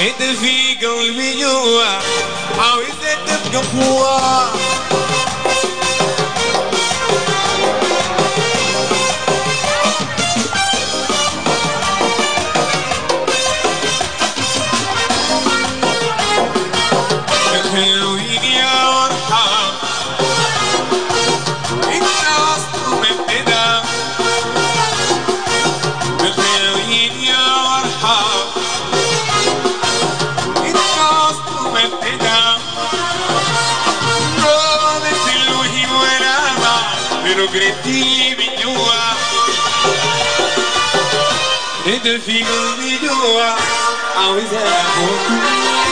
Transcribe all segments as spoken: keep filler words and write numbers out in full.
انت في قلبي جوا عاوز تبقى قوة. حلوين يا مرحب انت اصل مبتدا، حلوين يا مرحب انت اصل مبتدا. رامت الوهم ونابع برقرتي من جوا، انت في قلبي جوا عاوز اكون.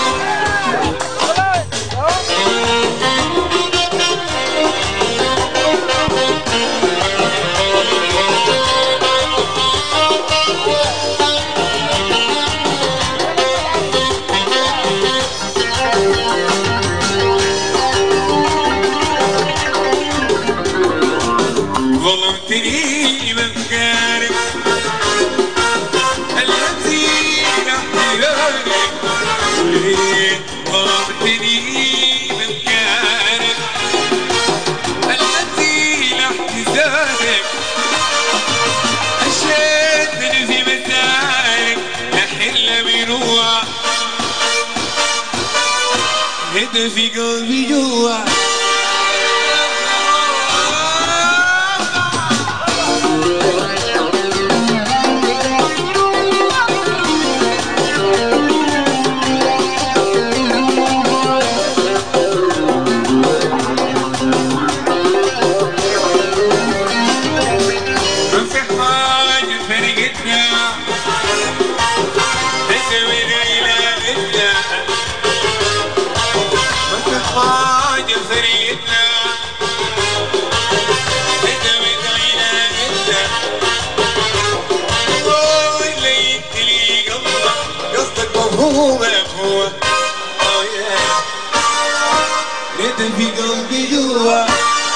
ظلمتني بأفكارك التي نحتاجك، ظلمتني بأفكارك التي لاحتزازك، أشدني في مسارك أحل بروح انت في قلبي جوا. انت في قلبي جوا.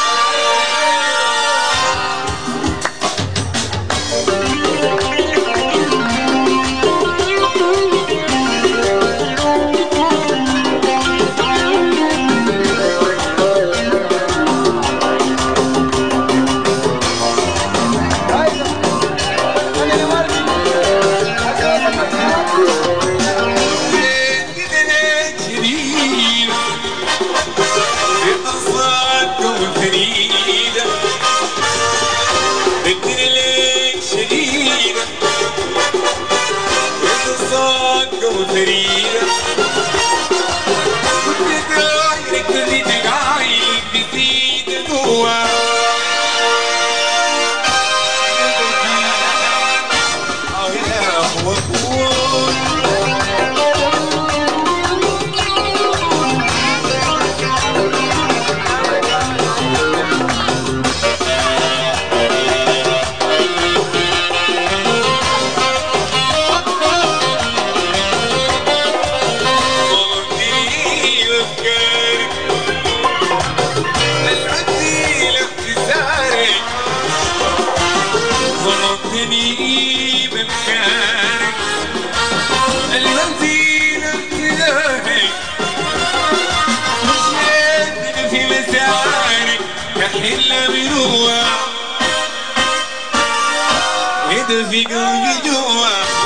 الدنيا ليك شديدة الصدقة وفريدة، كنت دايرك تزيد عايلك بزيد جوا. اه يا اخوة ظلمتني بمكانك الذي لاحتياجك، شدني في مسارك كحل بروح انت في قلبي جوا.